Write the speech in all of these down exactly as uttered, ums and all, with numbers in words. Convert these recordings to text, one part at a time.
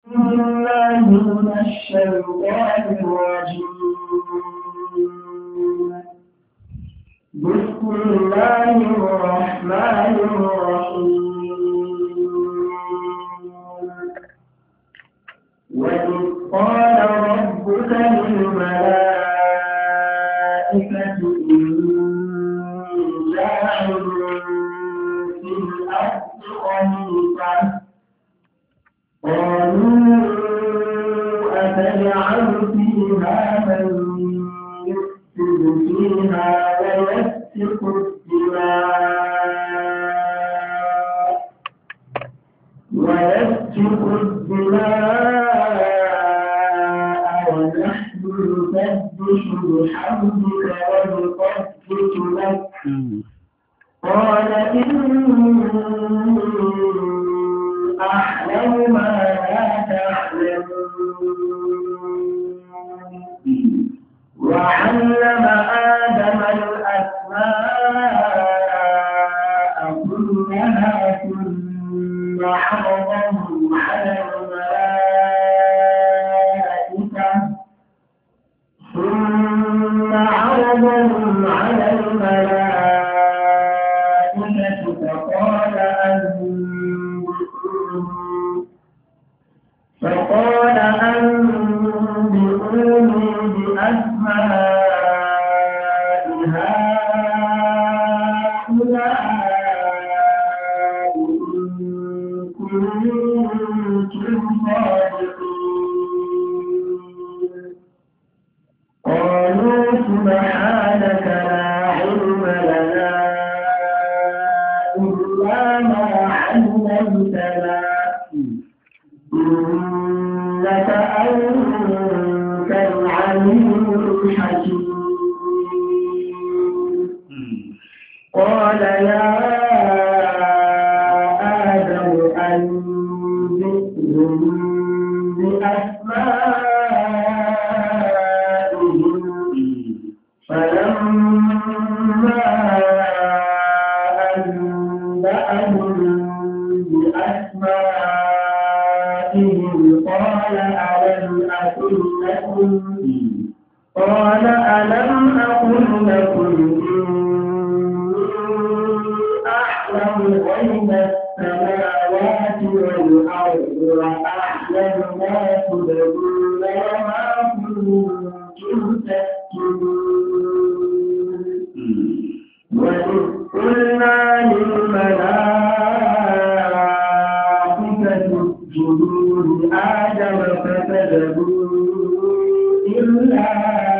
بالله من الشيطان الرجيم. بسم الله الرحمن الرحيم. وإذ قال ربك للملائكة إني جاعل في الأرض خليفة قالوا أتجعل فيها من يفسد فيها ويسفك الدماء ويسفك الدماء ونحن نسبح بحمدك ونقدس لك قال إني أعلم ما لا تعلمون. وعلم آدم الأسماء كلها ثم عرضهم على الملائكة ثم عرضهم على الملائكة فقال فقال أنبئوني بأسماء هؤلاء إن كنتم صادقين. قالوا سبحانك لا علم لنا إلا ما علمتنا إنك أنت العليم الحكيم. قال يا آدم أنبئهم بأسمائهم فلما أنبأهم بأسمائهم قال ألم أقل لكم قال ألم أقل لكم إني أعلم غيب السماوات والأرض وأعلم ما تبدون وما كنتم تكتمون. وإذ قلنا للملائكة اسجدوا لآدم فسجدوا إلا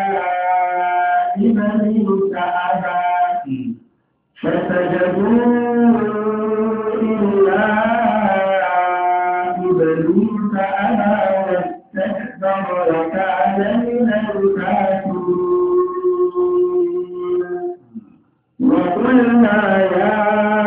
إبليس أبى فسجدوا إلا إبليس أبى واستكبر وكان من الكافرين. وقلنا يا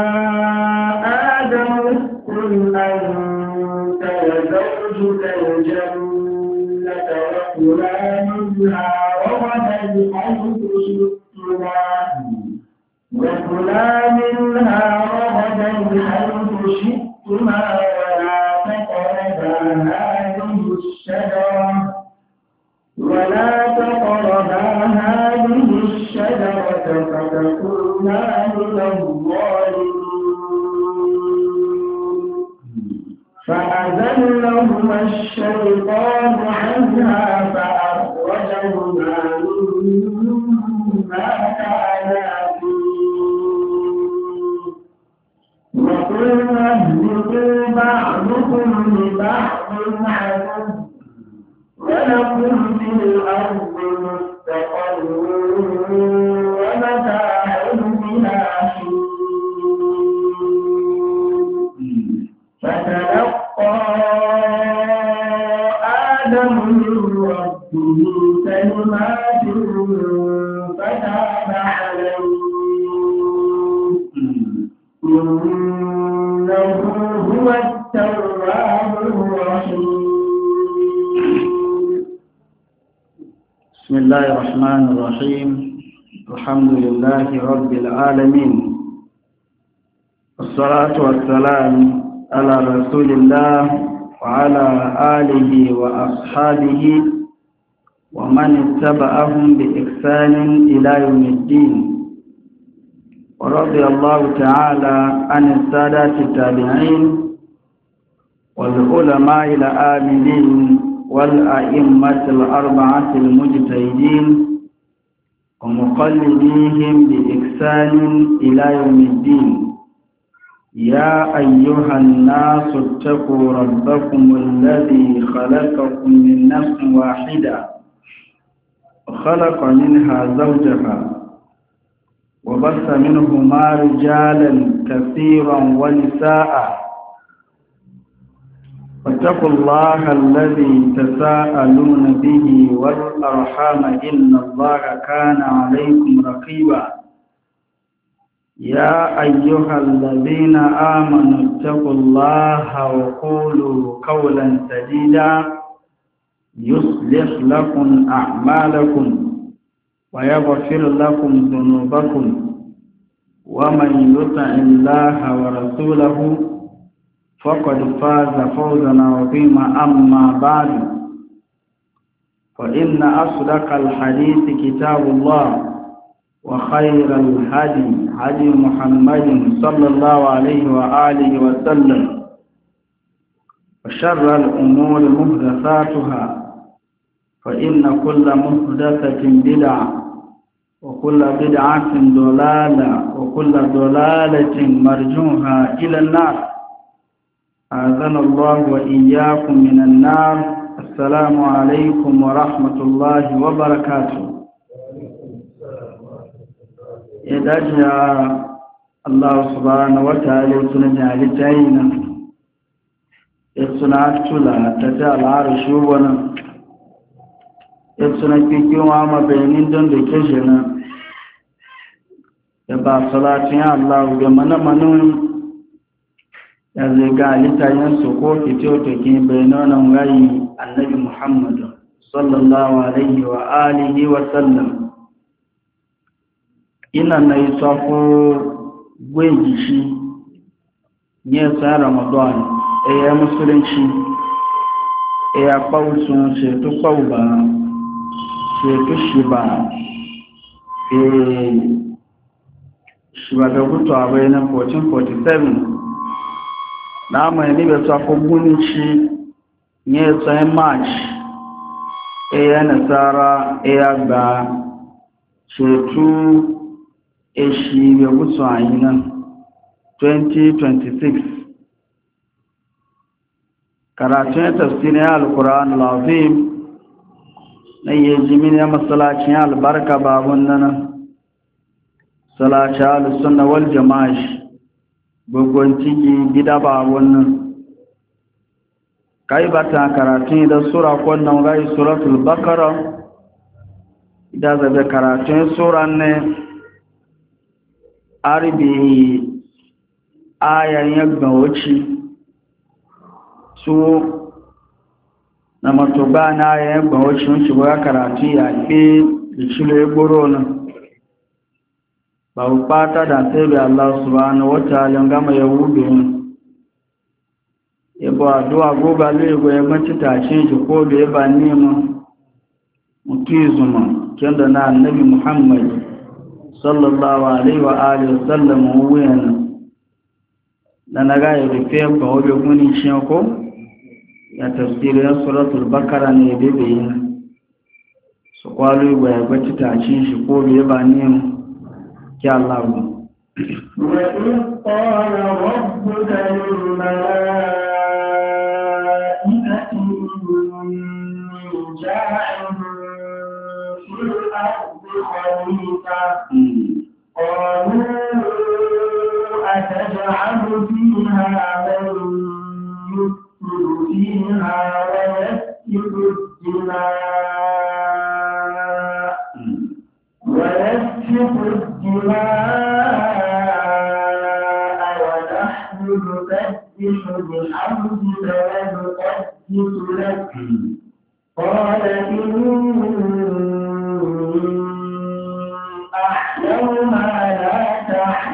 آدم اسكن أنت وزوجك الجنة وكلا منها رغدا حيث شئتما وكلا منها رغدا حيث شئتما ولا تقربا هذه الشجرة ولا تقربا هذه الشجرة فتكونا من الظالمين. فأزلهما الشيطان عنها فأخرجهما مما كانا فيه وقلنا اهبطوا بعضكم لبعض عدو ولكم في الأرض مستقر ومتاع إلى حين. فتلقى آدم من ربه كلمات فتاب عليه إنه هو التواب الرحيم. بسم الله الرحمن الرحيم. الحمد لله رب العالمين والصلاة والسلام على رسول الله وعلى آله وأصحابه ومن اتبعهم بإحسان إلى يوم الدين. ورضي الله تعالى عن السادة التابعين والعلماء العاملين والأئمة الأربعة المجتهدين ومقلديهم بإحسان إلى يوم الدين. يا أيها الناس اتقوا ربكم الذي خلقكم من نفس واحدة وخلق منها زوجها وبث منهما رجالا كثيرا ونساء واتقوا الله الذي تساءلون به والأرحام إن الله كان عليكم رقيبا. يا أيها الذين آمنوا اتقوا الله وقولوا قولا سديدا يصلح لكم أعمالكم ويغفر لكم ذنوبكم ومن يطع الله ورسوله فقد فاز فوزا عظيما. أما بعد فإن أصدق الحديث كتاب الله وخير الهدي هدي محمد صلى الله عليه وآله وسلم وشر الأمور محدثاتها فإن كل محدثة بدعة وكل بدعة ضلالة وكل ضلالة مرجوها إلى النار. أعاذنا الله وإياكم من النار. السلام عليكم ورحمة الله وبركاته. إذا الله سبحانه وتعالى سنجعل جاينا يسنع تلا تجعل عرش ونا يسنع كيكيو عما بينين دون بكجنا يبا صلاة الله بمنا منون يزيقا لتاين سكو كتيو تكين بينونا غاي النبي محمد صلى الله عليه وآله وسلم. ina na isafo gweji shi ne sa Ramadan e ya musulunci e ya pausun se to pauba se to shiba e shiba da gutu abai na fourteen forty-seven na mai ni be safo guni shi ne sa March e ya nasara e ya ga shetu eshi ya wuce a yi nan twenty twenty-six. Karatun tafsirin al-Qur'an al-Azim na yi jimin ya masalacin albarka babun nan salaci al-sunna wal jama'a bugun ciki gida babun nan kai bata karatun da sura kwanan gai suratul bakara idan zabe karatun suran ne arbi ayan yagba wuce su na matuba na ayan yagba wuce wuce ba karatu ya ke da cire gboro nan ba bukata da sai bi Allah subhanahu wataala gama ya wube ya ba addu'a goga lego ya mace tashin shi ko da ya ba nema mutizuma kenda na annabi Muhammad sallallahu alaihi wa alihi wasallam wuyana da na gaya rufe ba wajen guni shi ko ya tafsirin suratul bakara ne bebe yana su kwalo ba ya gwaci tashin shi ko bai ba ne ki Allah ba وَإِذْ قَالَ رَبُّكَ لِلْمَلَائِكَةِ إِنِّي جَاعِلٌ فِي الْأَرْضِ خَلِيفَةً قَالُوا أَتَجْعَلُ فِيهَا مَن يُفْسِدُ فِيهَا وَيَسْفِكُ الدِّمَاءَ وَيَسْفِكُ الدِّمَاءَ وَنَحْنُ نُسَبِّحُ بِحَمْدِكَ وَنُقَدِّسُ لَكَ قَالَ إِنِّي أَعْلَمُ مَا لَا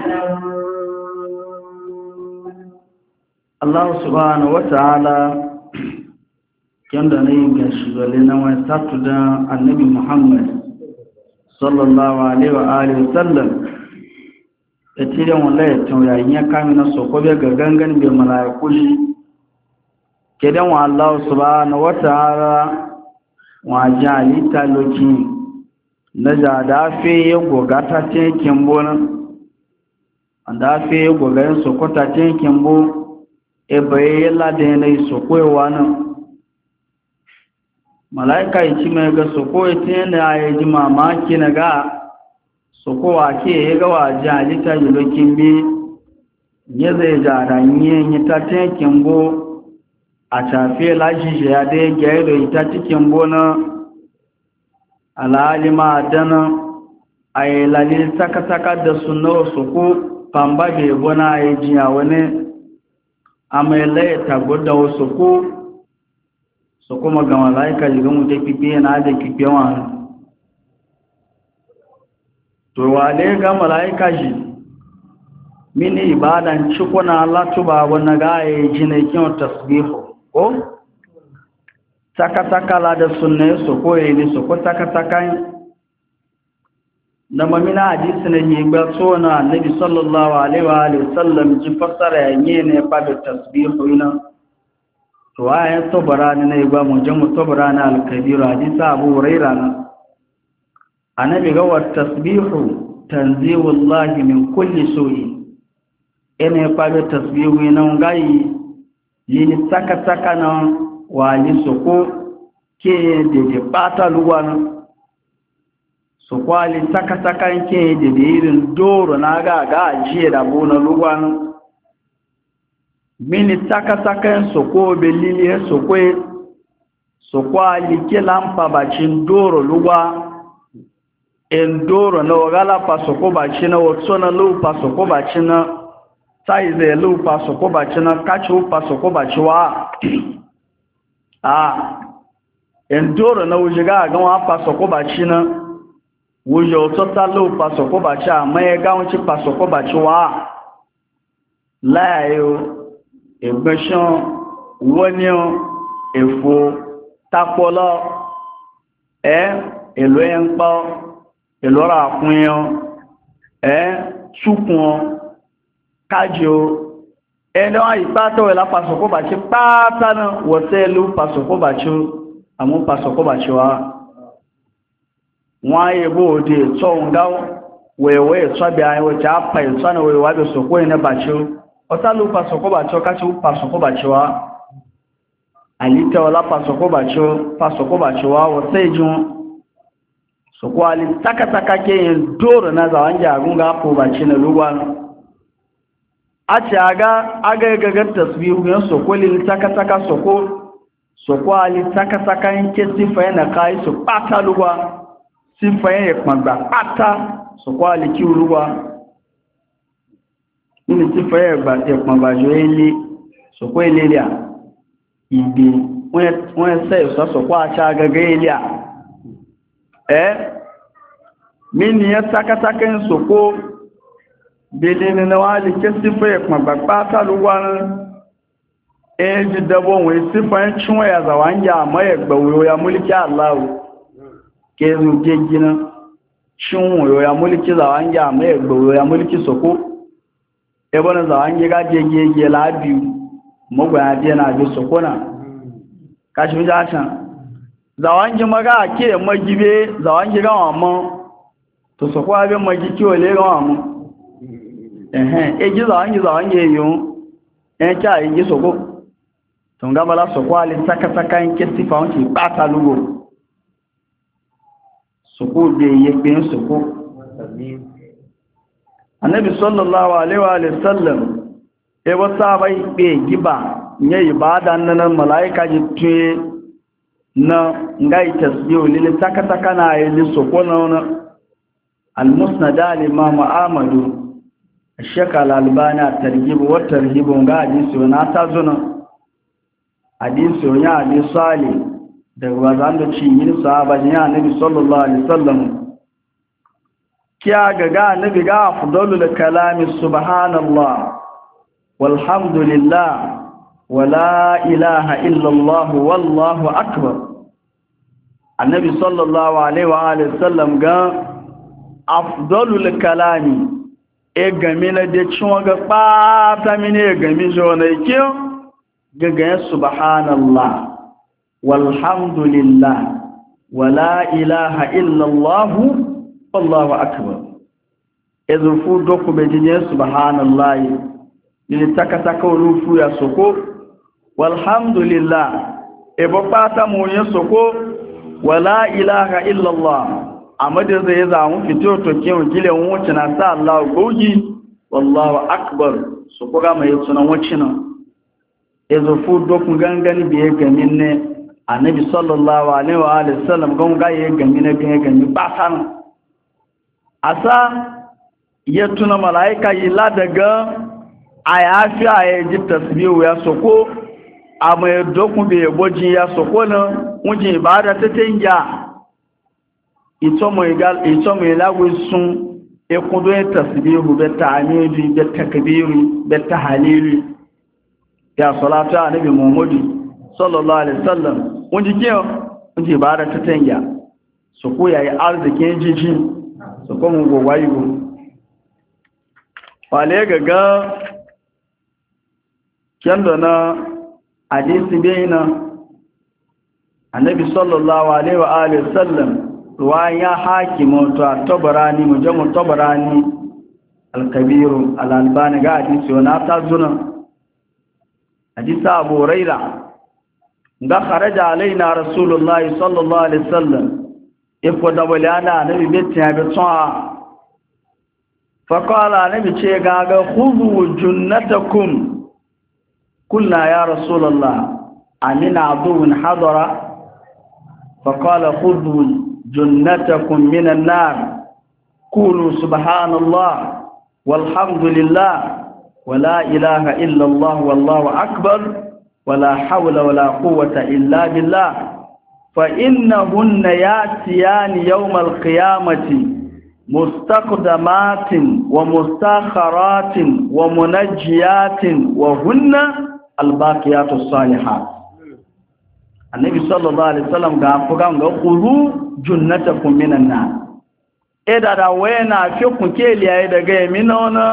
تَعْلَمُونَ. Allah subhanahu wa ta'ala kenda ne ga shigale na wani tatu da annabi Muhammad sallallahu alaihi wa alihi wasallam etiren wallahi to yayin ya kame na soko be ga gangan be malaiku shi kedan wa Allah subhanahu wa ta'ala wa jali taloki na jada fe ya goga ta cikin bona anda fe ya goga yin soko ta cikin bo e baye la de ne soko wa nan malaika yi mai ga soko ita ne ayi ji mamaki na ga soko wa ke ya ga wa jali ta lokin bi ya zai jara yin yi ta cikin bo a tafe lashi ya dai gairo ita cikin bona alalima dana a yi lalil saka-saka da suna su ko famba da bona a yi jiya wani a mai laita guda wasu ko su kuma ga malaika jiga mu ta fiye yana da fiye wani to wale ga malaika shi mini ibadan cikuna latuba wani ga ya yi jinakin tasbihu ko taka-taka la da sunne su ko yi su ko taka-taka na mamina hadisi na yi ba so na annabi sallallahu alaihi wa alihi sallam ji fassara yanye ne fa da tasbihu ina to ayan tabarani ne ba mu jamu tabarani al-kabir hadisi abu hurairah na annabi ga wa tasbihu tanzihu Allah min kulli su'i ene fa da tasbihu ina ngai yini taka-taka na wali soko ke dede bata luwana soko ali taka-taka ke dede irin doro na ga ga ajiye da bona luwana mini taka-taka soko belili soko soko ali ke lampa bacin doro luwa en doro na wagala pa soko bacin na watsona lupa soko bacin na saize lupa soko bacin na kachi upa soko baciwa a endoro na wujiga ga wa pa soko bacina wujo tota lupa soko bacha mai ga won ci pa soko baciwa layo egbeshon wonio efo tapolo eh elo enpo elo ra kun eh sukun kajo ẹni wọ́n yìí pátá wẹ̀ lápasọ̀kọ́ bàtí pátá náà wọ́tẹ́ ló pasọ̀kọ́ bàtí àmú pasọ̀kọ́ bàtí wá wọ́n yìí bó òdí ẹ̀tọ́ ǹgá wẹ̀wẹ̀ ẹ̀tọ́ bí i wẹ̀tẹ́ àpá ẹ̀tọ́ náà wẹ̀wẹ̀ wábẹ̀ sọ̀kọ́ ẹ̀nẹ́ bàtí ọ̀tá ló pasọ̀kọ́ bàtí ọkáṣí pasọ̀kọ́ bàtí wá àlítẹ́ ọlá pasọ̀kọ́ bàtí pasọ̀kọ́ bàtí wá wọ́tẹ́ ìjú sọ̀kọ́ alí tákàtákà kéyìn dóòrò náà zàwáńjà àgúngá pò bàtí náà ló wà a ce aga aga gagar tasbihu yan soko lili taka-taka soko soko ali taka-taka yanke sifa yana kayi su pata luwa sifa yana kpagba pata soko ali ki luwa nini sifa yana kpagba jo ele soko ele lia igbe wọ́n ṣe ìsọ́ soko a ṣe agaga ele a eh mini ya taka-taka yan soko bele ni na wali ke sifa ya kuma bakpata luwan eji dabo wai sifa ya cinwa ya zawanja ma ya gbawo ya mulki Allah ke zu gegina cinwa ya mulki zawanja ma ya gbawo ya mulki soko e bana zawanja ga gegege la biyu magwa ya je na bi soko na kashi ja can zawanja maga ke magibe zawanja ga wamma to soko abin magi kiwo le ga wamma ẹ̀hẹ́n èjì zàwáńgì zàwáńgì èyàn ẹ̀kẹ́ àìyí sọ́kó tó ń gábàlá sọ́kó alì tákàtákà ń ké sí fàún ti pàtà lúgbò sọ́kó gbé iye pé ń sọ́kó Ànábì sallallahu alaihi wa sallam ẹwọ́ sáàbá ìpé gíbà ní ìbádà nínú màláíkà jì tuye na nga ìtẹ̀sí olílé tákàtákà na àìlé sọ́kó náà al-Musnad al-Imam Ahmadu الشيخ الألباني الترغيب والترهيب ونغا حديث وناتا زنا حديث ونيا حديث صالح daga zan da ci yin sahaba ya Annabi sallallahu alaihi wasallam kiya ga ga Annabi ga afdalul kalami subhanallah walhamdulillah wala ilaha illallah wallahu akbar. Annabi sallallahu alaihi wa alihi wasallam ga afdalul kalami e gami na de chon ga pata mini e gami jona ikyo gaga subhanallah walhamdulillah wala ilaha illallah wallahu akbar. Ezo fu doku be jinye subhanallah ni taka taka olufu ya soko walhamdulillah e bo pata mu yin soko wala ilaha illallah amade zai zamu fito to kin gile wuce na sa Allah goji wallahu akbar soko ga mai sunan wucina ezo fu doku gangani biye gamin ne annabi sallallahu alaihi wa alihi wasallam gon ga ye gamin ne biye gamin pata asa ya tuna malaika yi la daga ayafi a ji tasbihu ya soko a mai dokun bai boji ya soko nan wujin ibada ta tenja ito mai gal ito mai lagos sun e kudo ya tasbihu be ta'amidi be takbiri be tahlili ya salatu annabi muhammadu sallallahu alaihi wasallam wujin ke wujin ibada ta tenja soko yayi arzikin jiji soko mun gowayi go wale gaga kendo na hadisi baina annabi sallallahu alaihi wa alihi wasallam ruwaya hakimu to tabarani mujamu tabarani al-kabir al-albani ga hadisi wana tazuna hadisi abu huraira ga kharaja alaina rasulullah sallallahu alaihi wasallam ifo da walana annabi betin ya betwa فقال نبي ce gaga khudhu junnatakum kulna ya rasulullah amina adun hadara faqala khudhu junnatakum minan nar qulu subhanallah walhamdulillah wala ilaha illa allah wallahu akbar wala hawla wala quwwata illa billah fa innahunna yatiyani yawmal qiyamati مستقدمات ومستاخرات ومنجيات وهن الباقيات الصالحات. النبي صلى الله عليه وسلم قال خذوا جنتكم من النار. إذا دوينا في كنكيليا إذا جاء مننا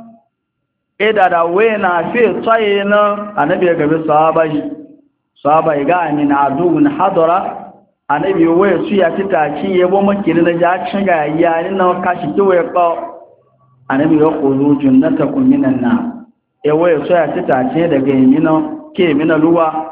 إذا دوينا في طينا النبي قال صحابي صحابي قال من عدو حضر anabi waye su ya titaci yabo makiri na ja cin ga yayin na kashi kiwaye ba anabi ya khulu jannatakum minan nar e waye su ya titaci daga yimina ke mina ruwa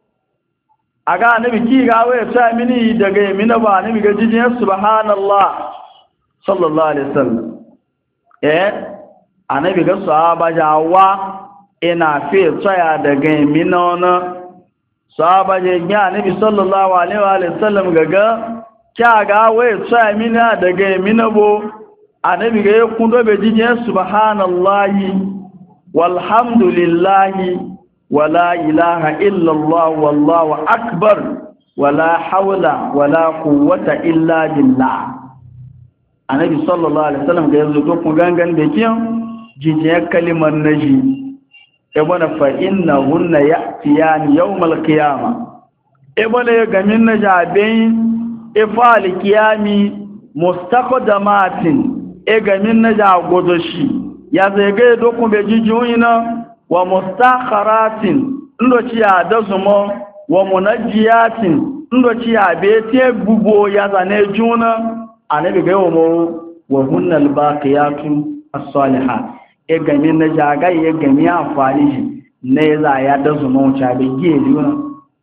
aga anabi ki ga waye su mini daga yimina ba anabi ga jijin subhanallah sallallahu alaihi wasallam eh anabi ga sahaba jawa ina fe tsaya daga yimina na sahaba je ga annabi sallallahu alaihi wa sallam gaga kya ga waye tsaya mina daga mina bo annabi ga kun do be jije subhanallahi walhamdulillahi wala ilaha illa allah wallahu akbar wala hawla wala quwwata illa billah annabi sallallahu alaihi wa sallam ga yanzu to kun gangan da kiyan jije kalimar naji ebona fa innahunna ya'tiyani yawmal qiyamah ebona ya gamin na jabin ifal qiyami mustaqdamatin e gamin na jagodo shi ya zai ga dokun be jijuyina wa mustakharatin ndo ci ya dazumo wa munajjiyatin ndo ci ya be te gugo ya zane juna anabi ga yomo wa hunnal baqiyatu as-salihat e gami na jagaye ya gami amfani shi ne za ya da su mawuce da geli wani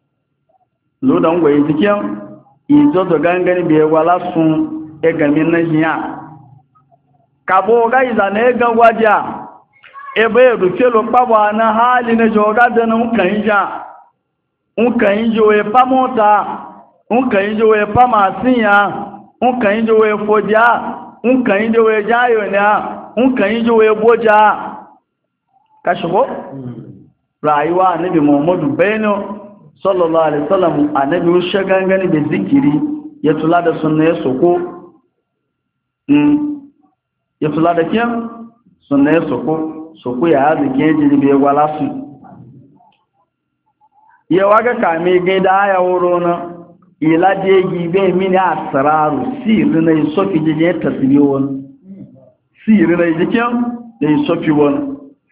lodan gwaye cikin izo da gangani bai wala sun e gami na jiya kabo ga iza na e gangwajiya e bai rufe lokpaba na hali na joga da na nkan ija nkan ijo e pa mota nkan ijo e pa masinya nkan ijo e fodia nkan ijo e jayo ne nkan yi jiwo ya boja ka shigo rayuwa annabi muhammadu bayano sallallahu alaihi wasallam annabi wushe gangani da zikiri ya tula da sunna ya soko ya tula da kiyan sunna ya soko soko ya zike jiri bai wala su yawa ga kame ga da ya wuro na ila je gibe mini asraru sirri na sofi je tasbihi won sirri na jikin da sofi won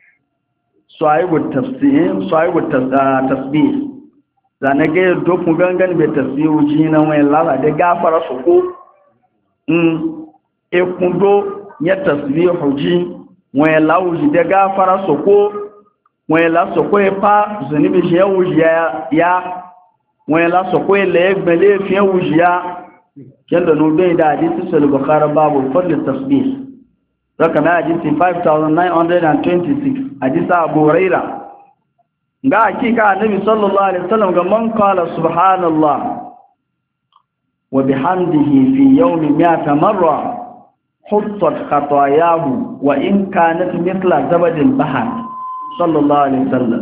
sahibu tafsir sahibu tasbih zane ga dokun gangan be tasbihu jina wai lala da gafara su ko mm e kundo ya tasbihu ji wai lawuji da gafara su ko wai la so ko e pa zanibi je wuji ya ya wai la so ko e le gbele fi wuji ya kenda no be da hadisi sahih bukhari babu fadl tasbih rakama hadisi five thousand nine hundred twenty-six hadisi abu hurairah ga hakika annabi sallallahu alaihi wasallam ga man qala subhanallah wa bihamdihi fi yawmi mi'ata marra huttat khatayahu wa in kanat mithla zabadil bahr sallallahu alaihi wasallam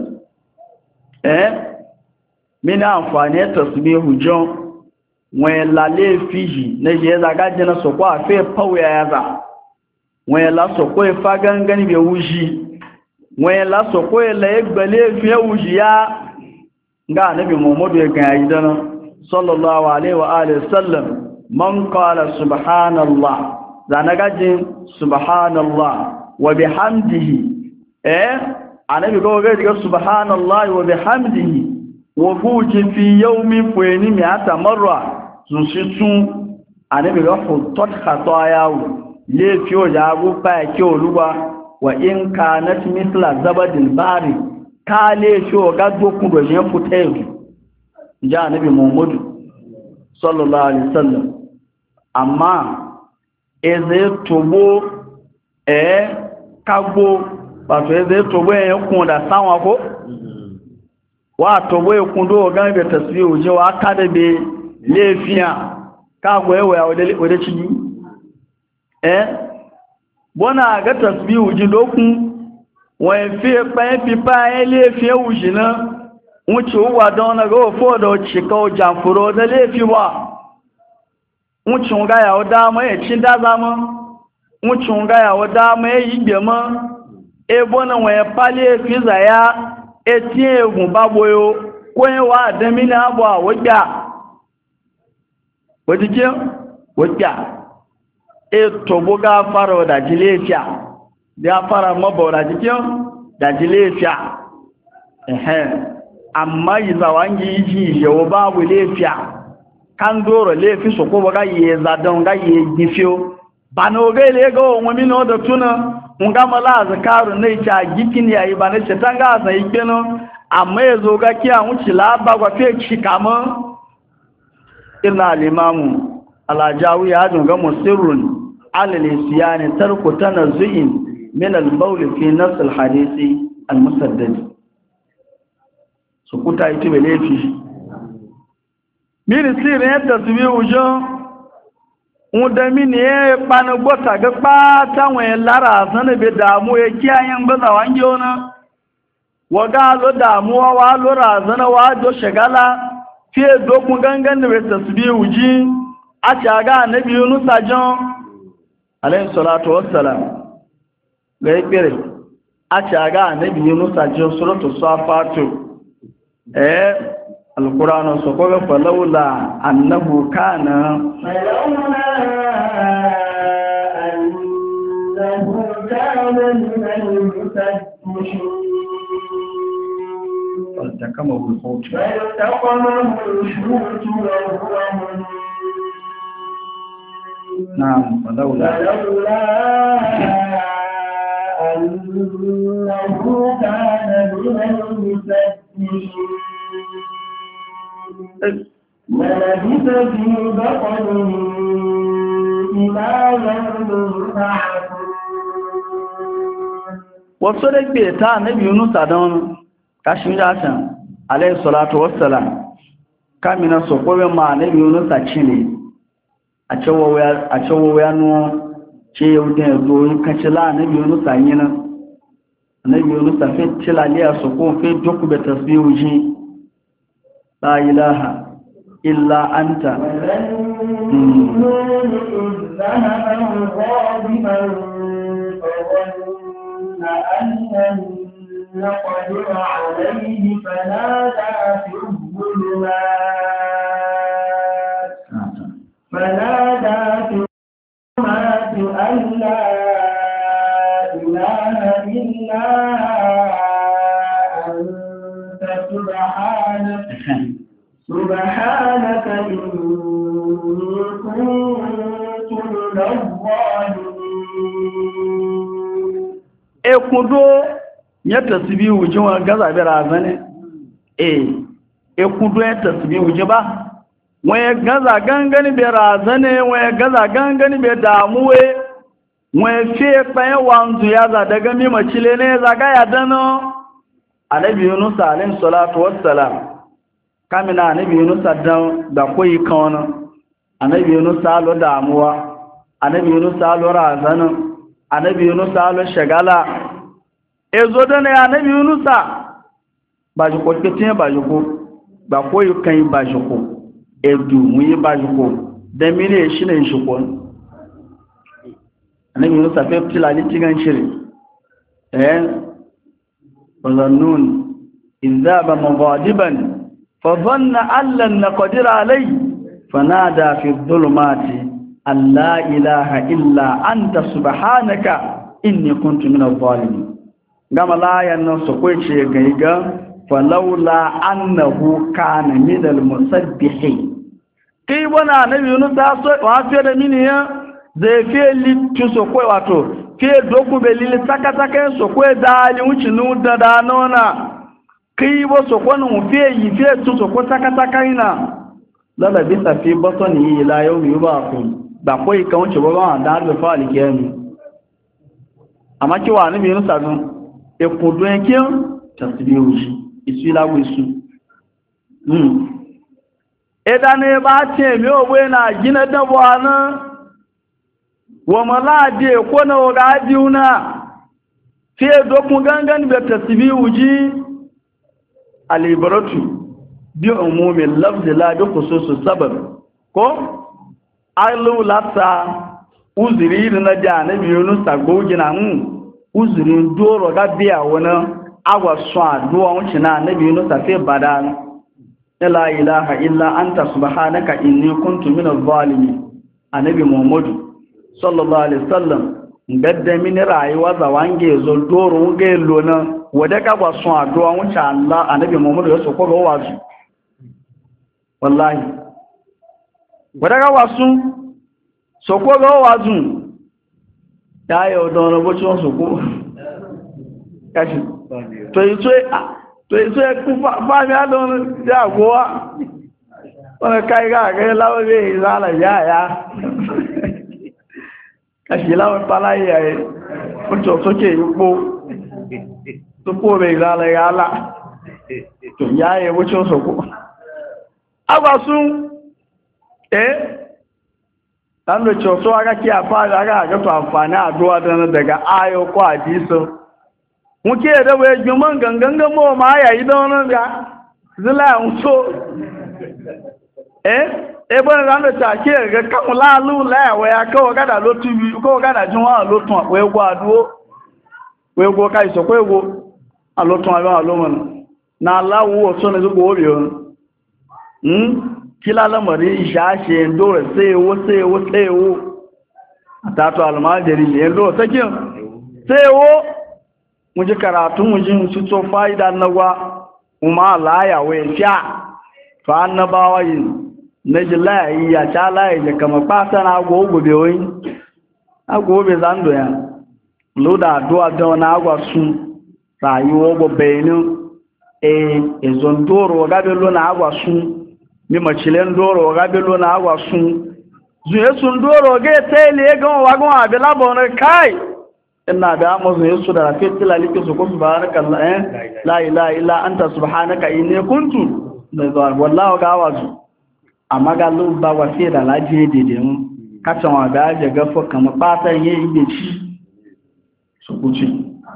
eh mina amfani tasbihu jon wa la le fiji ne je za ga jina so kwa fe pawya ya za wa la so ko fa gangan be wuji wọ́n la sọ pé ilẹ̀ ẹgbẹ̀lẹ́ fi ẹwùjì ya ga nabi muhammadu ya gan yi dana sallallahu alaihi wa alihi sallam man qala subhanallah zanagajin subhanallah wa bihamdihi eh anabi go ga diga subhanallah wa bihamdihi wa buji fi yawmin fani mi'ata marra zunsitun anabi ga hutot khatayahu le fi o ja go pa ki oluwa wa in kanat mithla zabadil bari kale sho ga dokun do je futeju ja nabi muhammad sallallahu alaihi wasallam amma eze tobo e kagbo pato eze tobo e kun da sanwa ko wa tobo e kun do ga be tasbihu je wa kada be lefiya kagbo e wa ode ode chiji eh bona ga tasbihu ji dokun wọ́n fi pẹ́ pípa ilé fi ẹwùjì náà wọ́n tí ó wà dán náà gọ́ fọ́ọ̀dọ̀ ṣìkọ́ jàǹfòrò ọdẹ́lé fi wà wọ́n tí ó gáyà ọ dámọ́ ẹ̀ tí dáza mọ́ wọ́n tí ó gáyà ọ dámọ́ ẹ̀ yí gbẹ̀ mọ́ ebó náà wọ́n pálé fi zàyá etí egun bá boyo kó yẹn wà dẹ́mí ní àbọ̀ àwọ́gbà wọ́díjẹ́ wọ́gbà ètò bó gá fara ọ̀dàjì léfíà da fara mabaura jikin da jilefiya ehe amma yi zawangi ji yawo babu lefiya kan doro lefi so ko ga ye zadon ga ye gifio bano ga le ga won mi no da tuna nga mala zakaru ne ta gikin yayi bana ce tanga sai keno amma yazo ga kiya wuci laba gwa fe chikama illa al-imam al-ajawi ya ga musirrun al-lisyani tarku tanazzuin من البول في نفس الحديث المسدد سكوتا يتبه ليفي ميري سير يتسوي وجو ودمين يقبان بوتا قباتا وين لارا سنبه دامو يكيا ينبزا وانجونا وقالوا دامو وقالوا رازنا وادو شغالا في دوكو غنغن ويتسوي وجي أشاقا نبي يونس جون عليه الصلاة والسلام ga ikpere a ci aga anabi Yunus ajiyar suratu safatu eh alkur'anu su koga falaula annahu kana falaula annahu kana min al-musabbihin faltakamahu al-hut faltakamahu al-hut wa huwa na'am falaula falaula أنه كان من المسبحين للبث في بطنه إلى يوم يبعثون. wasu da ke ta annabi Yunus don kashin jasan alayhi salatu wassalam kamina sokobe ma annabi Yunus a cile a cewa ya nuwa ce yau da yazo yin kacila annabi Yunus an yi nan annabi Yunus a fi cilaliya su ko fi duk da tasbihu ji la ilaha illa anta نقدر عليه فنادى في الظلمات فنادى في الظلمات أن لا إله إلا أنت سبحانك سبحانك إني كنت من الظالمين. Ekudo ya tasbi wujin wa gaza bi razane eh ekudo ya tasbi wujin ba wai gaza gangani bi razane wai gaza gangani bi damuwe wai fe paye wanzu ya za daga mi macile ne zaga ya dano annabi Yunus alayhi salatu wassalam kamina annabi Yunus dan da koyi kawana annabi Yunus alo damuwa annabi Yunus alo razana annabi Yunus alo shagala ezo dana ya annabi Yunus ba ji ko ketin ba ji ko ba koyi kan ba ji ko edu mu yi ba ji ko da mine shi ne shi ko annabi Yunus fa fitila ni tigan shiri eh وظنون إذ ذهب مغاضبا فظن أن لن نقدر عليه فنادى في الظلمات أن لا إله إلا أنت سبحانك إني كنت من الظالمين كما لا ينسقوا شيء غيغا فلولا أنه كان من المسبحين كي وانا نبي يونس وافير مني zai fiye littu sokwe wato fiye doku belili saka-saka sokwe dali wucinu da danona kai bo sokwanin fiye yi fiye tu sokwe saka-saka ina lalabi tafi baton yi ila yau mai ba ku da kwai kan wuce ba da harbe fa alikiyami amma kiwa ni biyu sazun ekudu yankin tasiri wuce isu ilagu isu edane ba ce mai ogbe na gina dabuwa na wa malade ko na wagadiuna fiye dokun gangan da tasbi wuji alibaratu bi umumin lafzi la bi khususus sabab ko alu lata uzuri na janabi Yunus agogina mu uzuri doro ga biya wona agwa so aduwa wuci na nabi Yunus fe badan la ilaha illa anta subhanaka inni kuntu minaz zalimin annabi Muhammadu sallallahu alaihi wasallam gadda min rayuwa za wange zo doro ga lona wada ka ba son addu'a wuce Allah annabi Muhammad ya soko ga wazu wallahi wada ka wasu soko ga wazu yayo don bo chon soko kashi to ito to ito ku fa mi adon ya gowa wala kai ga ga lawo be zala ya ya kàṣìláwọ̀ pàláyé ẹ̀ fúnjọ sókè ipò tó kó rẹ̀ ìrànlẹ̀ yálà tó yá ẹwọ́ tí ó sọ̀kó. agbàsún ẹ́ lánàá tó ara kí àfáàrí ara àjọ́tọ̀ àǹfààní àdúwà dáná daga ayọ́kọ́ àdísọ wọ́n kí ẹ̀dẹ́wọ̀ ẹgbẹ̀mọ́ gangan mọ́ ma yà ìdánwò ga zílá ń tó ẹ́ ebe rando ta ke ga kan lalu lawa ya kawo gada lotu bi ko gada jun wa lotun we gbo aduo we gbo kai so ko ego alotun ayo alomon na lawo so ne gbo obi o hm kila lamari isha she ndo se wo se wo se wo atato almajiri ye ndo sakin se wo muje karatu muje su to faida nawa umma la ya we sha fa annabawa yin najilayi ya ta layi da kama fata na agwa gobe wani agwa gobe zando ya loda aduwa da wani agwa sun rayuwa gobenin e ezon doro gabelo na agwa sun mi machilen doro gabelo na agwa sun zuye sun doro ga tele ga wagon abila bona kai ina da amazu yesu da fitila like su ko subhanakallah eh la ilaha illa anta subhanaka inni kuntu min zalimin wallahi ga wazu amma ga lu ba wa fi da laje dede mu kacan wa ga je ga fo kama patan yayi be ci su kuci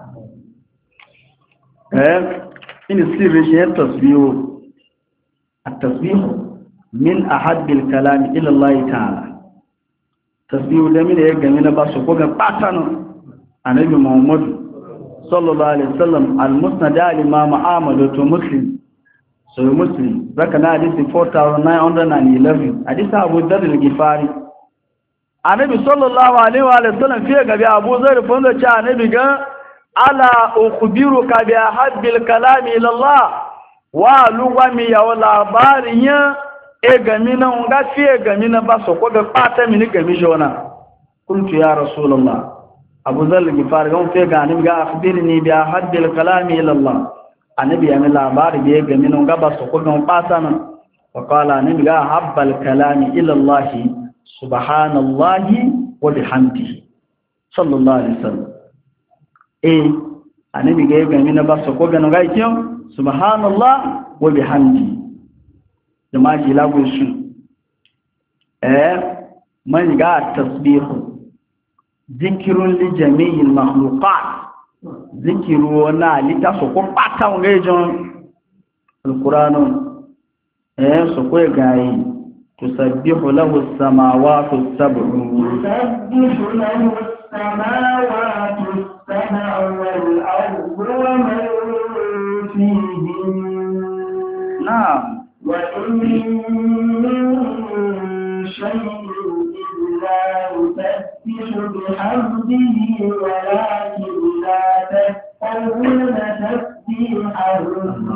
eh in sirri shi tasbihu at-tasbih min ahad al-kalam ila Allah ta'ala tasbihu da min ya ga mina ba su ko ga patan annabi Muhammad sallallahu alaihi wasallam al-musnad al-imam Ahmad to Muslim so Muslim zaka na hadisi four thousand nine hundred eleven hadisi Abu Dharr al-Ghifari annabi sallallahu alaihi wa sallam fiye gabi Abu Dharr fondo cha annabi ga ala ukhbiruka bi habbil kalami ila Allah wa lugami ya labarin ya e gami na nga fiye gami na ba so ko ga pata mini gami jona kuntu ya rasulullah Abu Dharr al-Ghifari ga fiye ga annabi ga akhbirni bi habbil kalami ila Allah annabi ya mi labari bi gami na nga ba so ko ga pata na wa qala annabi ga habbal kalami ila Allah subhanallahi wa bihamdihi sallallahu alaihi wasallam eh annabi ga gami na ba so ko ga ga kiyo subhanallah wa bihamdihi jama'a ji lagu su eh man ga tasbihu zikrun li jami'il makhluqat zikru na lita so ko pata ngejon alqur'anu eh so ko gai tusabbihu lahu as-samawati as-sab'u tusabbihu lahu as-samawati as-sab'u wal ardu wa man fihin na'am وإن من شيء إلا يسبح بحمده ولكن لا تفقهون تسبيحهم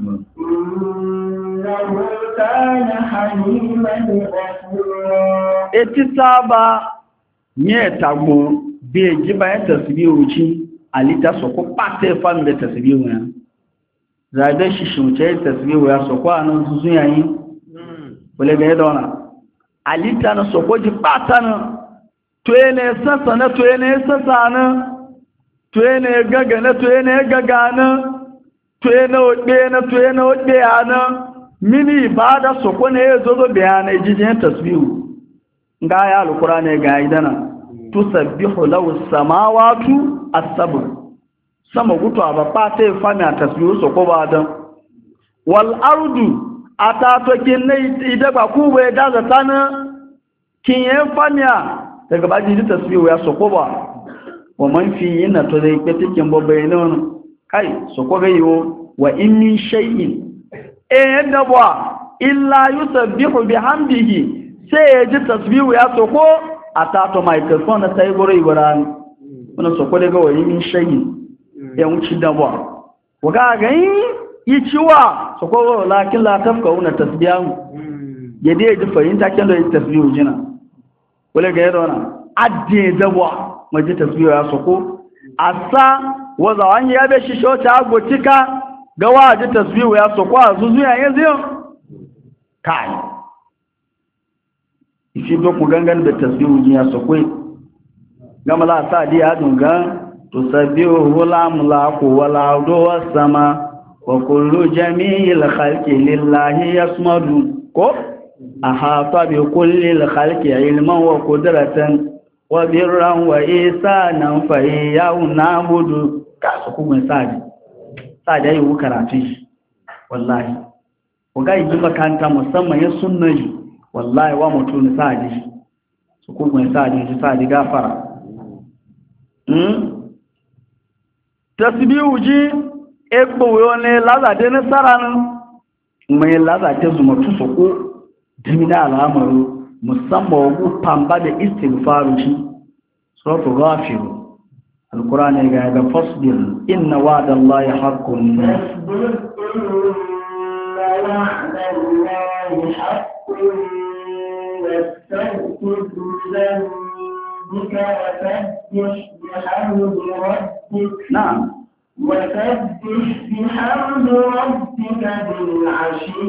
إنه كان حليما غفورا etisaba nye tagbo bi ejiba ya tasbihu chi alita soko pate fambe tasbihu ya zaɓe shi shimce tasbihu ya soko a nan su sun yayi wale ga yadda wana alita na soko ji ɓata na toye ne sassa na toye ne sassa na toye ne gaga na toye ne gaga na toye na oɗe na toye na oɗe ya na mini ba da soko ne ya zozo bayanai jijin tasbihu ga ya alukura ne ga idana tusabbihu lahu samawatu as-sab'u sama gutu aba pate fami atasbihu so ko badan wal ardu atato kinne idaba kuwe daza tana kinye famia daga baji tasbihu ya so ko ba wa man fi yana to dai petikin bobbe non kai so ko gayo wa in min shay'in e yadda ba illa yusabbihu bihamdihi sai ji tasbihu ya so ko atato microphone na tai gore ibrani wannan so ko daga wa in min shay'in ya wuce dabuwa waga ga yi ciwa su kowa lakin latafka wuna tasbiyan ya dai ji fahimta kyan da yi tasbiyu jina wale ga yadda wana adde dabuwa maji tasbiyu ya soko a sa waza wani ya bai shi shota agotika ga waje tasbiyu ya soko a zuzu yayin ziyon kai ifi dokun gangan da tasbiyu ya soko gama la sa diya dungan تسبحه الأملاك والأرض والسماء وكل جميع الخلق لله يصمد أحاط بكل الخلق علما وقدرة وبرا وإحسانا فإياه نعبد كاسكو من سادي سادي أيوه كراتيش والله وقال يجب كانت مسمى يسنج والله ومتون سادي سكو من سادي سادي غافرة tasbihu ji egbo ne lazade na sarana mai lazade zuma tusoko dimina al'amaru musamman wagu pamba da istighfaru shi suratu ghafir alqur'ani ga ga fasbir inna wa'dallahi haqqun نعم وسبح بحمد ربك بالعشي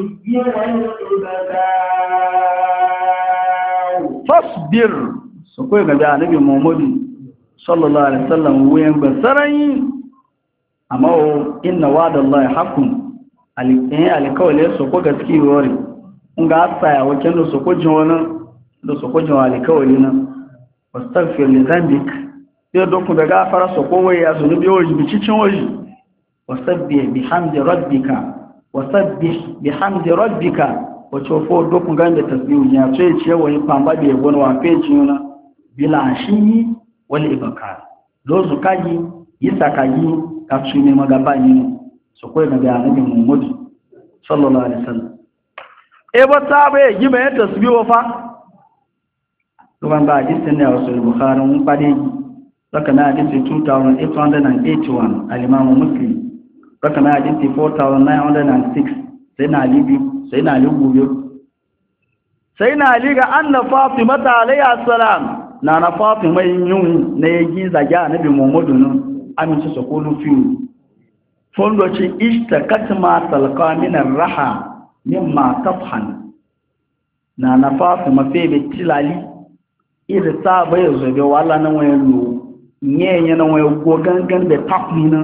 والإبكار فاصبر سكوي غبي النبي محمد صلى الله عليه وسلم وين بسرين اما ان وعد الله حق alƙin alƙawali su ko gaski wori nga tsaya wajen da su ko jona da su ko jona alƙawali nan wastaghfir li dhanbik sai doku da gafara su ko waya zunubi wori bicicin wori wasabbih bihamdi rabbika wasabbih bihamdi rabbika wato fo doku ganda tasbihu ya sai ce wani pamba da yabo wa page yona bila shi wal ibakar lozu kaji yisa kaji ka su ne magaba ne su koyi daga annabi Muhammad sallallahu alaihi wasallam e ba ta ba yi mai tasbihu fa kuma ba hadisi ne a wasu Bukhari mun fadi saka na hadisi two thousand eight hundred eighty-one al-Imam Muslim saka na hadisi four thousand nine hundred six sai na Ali sai na Ali gobe sai na Ali ga anna Fatima ta alayhi salam na na Fatima yin na yaji zage annabi Muhammad nan amince su ko lufi fondo ci istakatma talqa min ar-raha mimma tafhan na na Fatima fe be tilali ida ta bai zobe wala nan wayan lo nyenye na wayan go gangan be takmina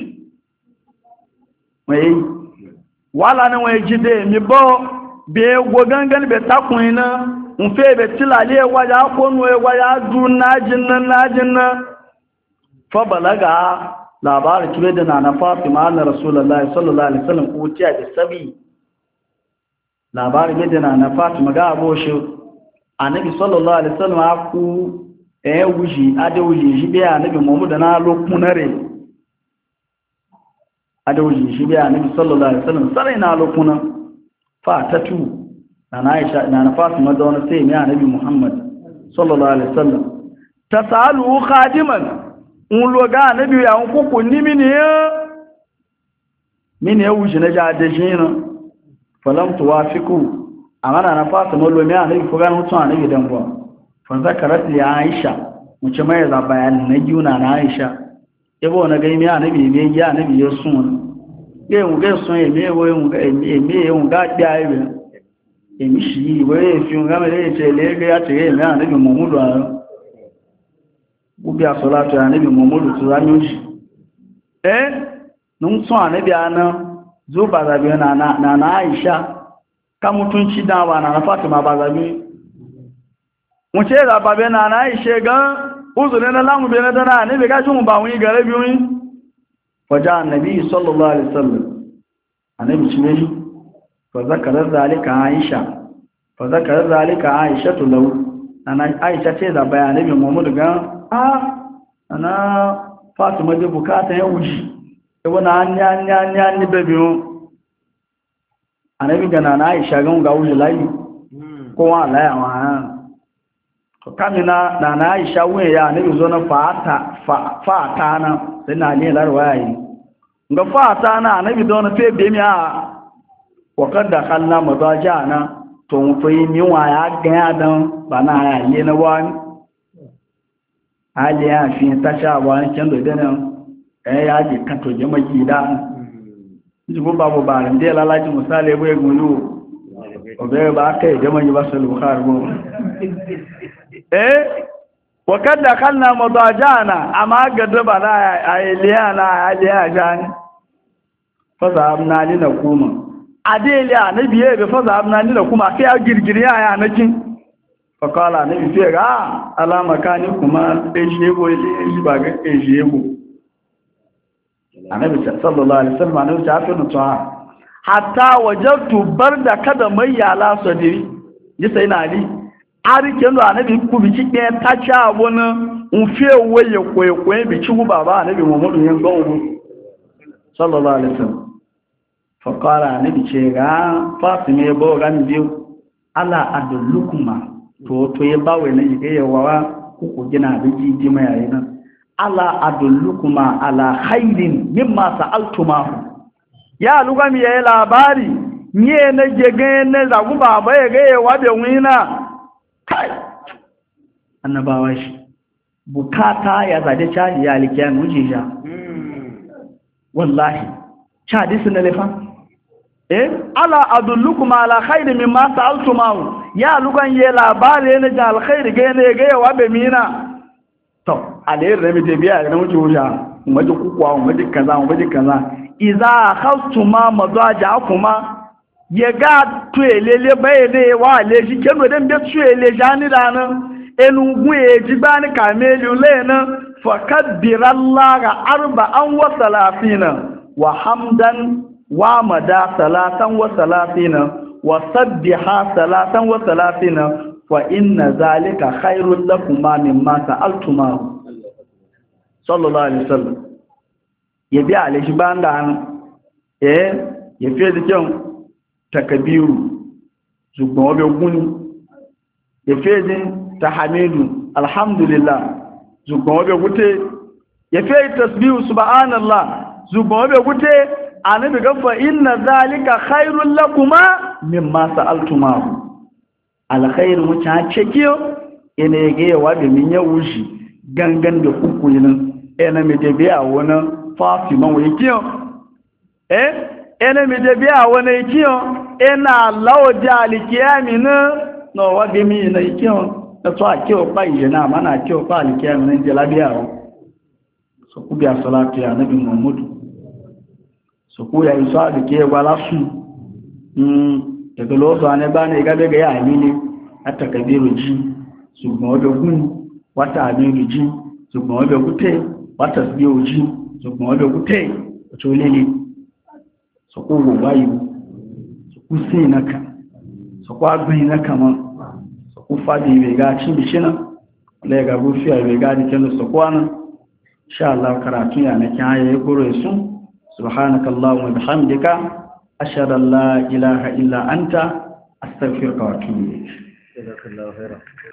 wai wala nan wayan jide mi bo be go gangan be takmina un fe be tilali e waja ko no e waja du najin nan najin na fa balaga labarin kibe da na Fatima na Rasulullahi sallallahu alaihi wasallam ko tiya da sabi labarin da na Fatima ga aboshi annabi sallallahu alaihi wasallam aku eh wuji ade wuji shi be annabi Muhammad na lokunare ade wuji shi be annabi sallallahu alaihi wasallam sai na lokuna fa tatu na Aisha na Fatima da wani sai mai annabi Muhammad sallallahu alaihi wasallam tasalu khadiman un loga annabi ya un kuku ni mini ya mini ya wuji na jade shi na falam tuwafiku amana na Fatima lo mai annabi ko ga mutun annabi dan ba fa zakarat li Aisha muce mai za bayan na yuna na Aisha yabo na ga mai annabi be ya annabi ya sun ge mu ga sun e me wo mu ga e me mu ga dia ibe e mi shi wo e fi un ga me le ce le ga ya ce mai annabi Muhammadu ubi a salatu ya nabi Muhammadu tu zanyoji eh nun so anabi ana zo ba zabi na na na Aisha ka mutunci dawa na Fatima ba zabi mu ce da babe na na Aisha ga uzuri na lamu be na dana nabi ga shi mu ba wani gare biyu waja annabi sallallahu alaihi wasallam annabi shi ne fa zakara zalika Aisha fa zakara zalika Aisha to law ana Aisha ce da bayanin Muhammadu ga a ana Fatima da bukata ya wuji ebe na anya anya anya ni bebiyo anabi gana na Aisha gan ga wuji layi ko wa laya wa to kamina na na Aisha wuya ya anabi zo na fata fata na sai na ne larwa yi ga fata na anabi don fe be mi a wa kad dakhalna madajana to mu fa yi mi wa ya ga dan bana ya yi na wani hali ya fi ta sha wani kyan da dana eh ya ji kan to jama gida ji ko babu ba ran dai lalaji misali bai gulu obe ba kai jama yi basul bukhari go eh wa kad dakhalna madajana amma gadda ba la ailiyana aliya jan fa zabna lina kuma adeliya nabiye be fa zabna lina kuma kai a girgiriya ya nakin fakala na bife ga alama kani kuma ejiyego eji ba ga ejiyego annabi sallallahu alaihi wasallam annabi ta fi nutsuwa hatta wajadtu barda kada mai yala sadiri ji sai na ali arike ndo annabi ku bi cike ta cha wona unfe waye koye koye bi ci baba annabi Muhammadu yan gawo sallallahu alaihi wasallam fakala annabi ce ga Fatima bo gan biyu ala adullukuma to to ya bawe na yige yawa ku gina da jiji mai yayin nan ala adullukuma ala khairin mimma sa'altuma ya lugami yayi labari nye na jege ne zagu baba ya ga yawa be wina kai annabawa shi bukata ya zade chali ya likiya mujija wallahi chadi sunalefa eh ala adullukuma ala khairin mimma sa'altuma ya lugan ye labari ne da alkhairi ga ne ga yawa be mina to alayr da mite biya ga muke wuja mu ji kukuwa mu ji kaza mu ji kaza iza khastuma madaja kuma ye ga tuelele bayele wa le shi keno den be tuele jani dana enugun e jibani kamelu lena fakabbirallaha arba'an wa salafina wa hamdan wa mada salatan wa salafina wasabbiha salatan wa salatina wa inna zalika khairul lakum mimma sa'altuma sallallahu alaihi wasallam ya bi alishi banda an eh ya fi da kyan takabiru ṣùgbọ́n ọbẹ̀ ogun ni ya fi da tahamidu alhamdulillah ṣùgbọ́n ọbẹ̀ gúté ya fi tasbihu subhanallah ṣùgbọ́n ọbẹ̀ gúté anabi gafa inna zalika khairul lakuma mimma sa'altuma alkhairu mutan cekiyo ene ge wa da min ya wushi gangan da kuku yin ene me de biya wona fatima wa yikiyo eh ene me de biya wona yikiyo ena lawo jali kiyami na no wa de mi na yikiyo na to akiyo pa yi na mana akiyo pa alikiyami na je labiya o so ku biya salatu ya nabi muhammad so ku ya isa da ke gwala su mm daga lozo ne ba ne ga daga ya amini atakabiru ji ṣùgbọ́n ọdọ̀ gún wátà àmìrì jí ṣùgbọ́n ọdọ̀ gúté wátà sí ojí ṣùgbọ́n ọdọ̀ gúté ọ̀tọ̀ lélẹ̀ sọ̀kọ́ wò báyìí sọ̀kọ́ sí ìnáka sọ̀kọ́ agbìn ìnáka mọ́ sọ̀kọ́ fàdí ìrẹ̀gá cíbìṣínà lẹ́gà gúfíà ìrẹ̀gá dìkẹ́lù sọ̀kọ́ ánà ṣáàlá karatun yà nake haye goro sun subhanakallahumma wa bihamdika ashhadu an la ilaha illa anta astaghfiruka wa atubu ilayk.